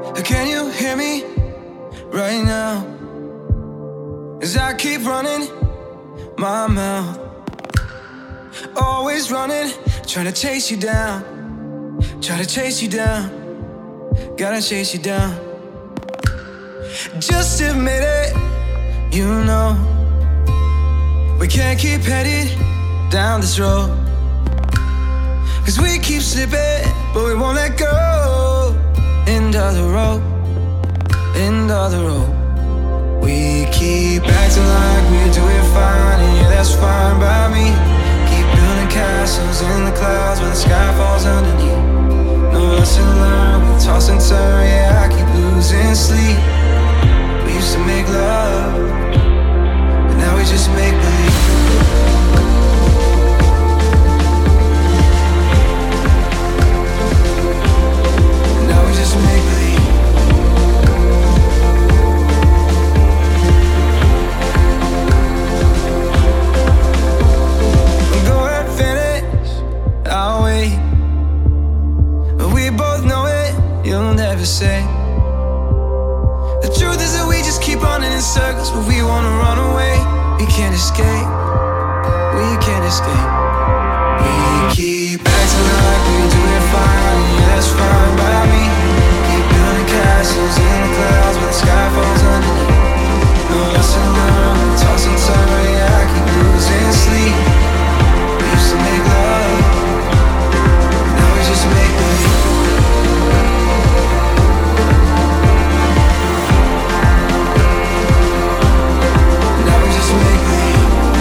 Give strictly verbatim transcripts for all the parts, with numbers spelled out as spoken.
Can you hear me right now? As I keep running my mouth, always running, trying to chase you down, try to chase you down, gotta chase you down. Just admit it, you know we can't keep headed down this road, 'cause we keep slipping, but we won't let go. End of the road, end of the road. We keep acting like we're doing fine, and yeah, that's fine by me. Keep building castles in the clouds where the sky falls underneath. No lesson learned, we toss and turn, yeah, I keep losing sleep. We used to make love, but now we just make believe. Make believe. Go ahead, finish, I'll wait. But we both know it, you'll never say. The truth is that we just keep running in circles, but we wanna run away. We can't escape, we can't escape. We keep acting like we're doing fine, yeah, that's fine by me. Castles in the clouds where the sky falls underneath. No lesson learned, toss and turn, yeah, I keep losing sleep. We used to make love, now we just make believe. Now we just make believe.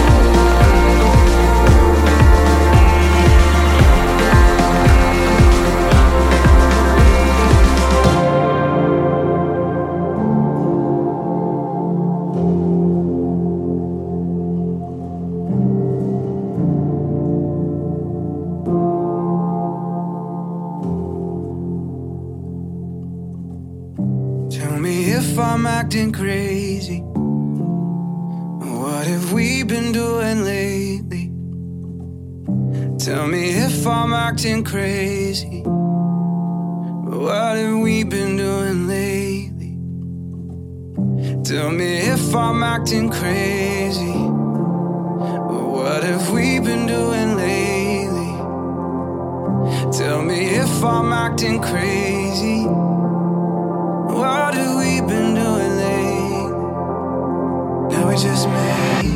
If I'm acting crazy, what have we been doing lately? Tell me if I'm acting crazy, what have we been doing lately? Tell me if I'm acting crazy, what have we been doing lately? Tell me if I'm acting crazy, what have we been doing lately? Now we just made.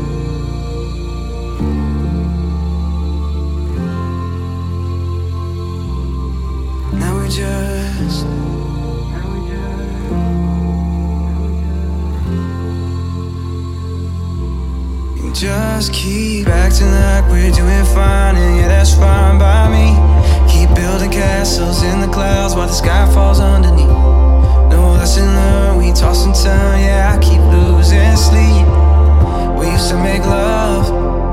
Now we just. Now we just. Just keep acting like we're doing fine, and yeah, that's fine by me. Keep building castles in the clouds while the sky falls underneath. No lesson learned, we toss and turn, yeah, I keep losing sleep. We used to make love,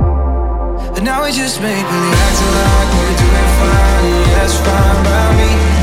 but now we just make believe. Acting like we're doing fine, yeah, that's fine by me.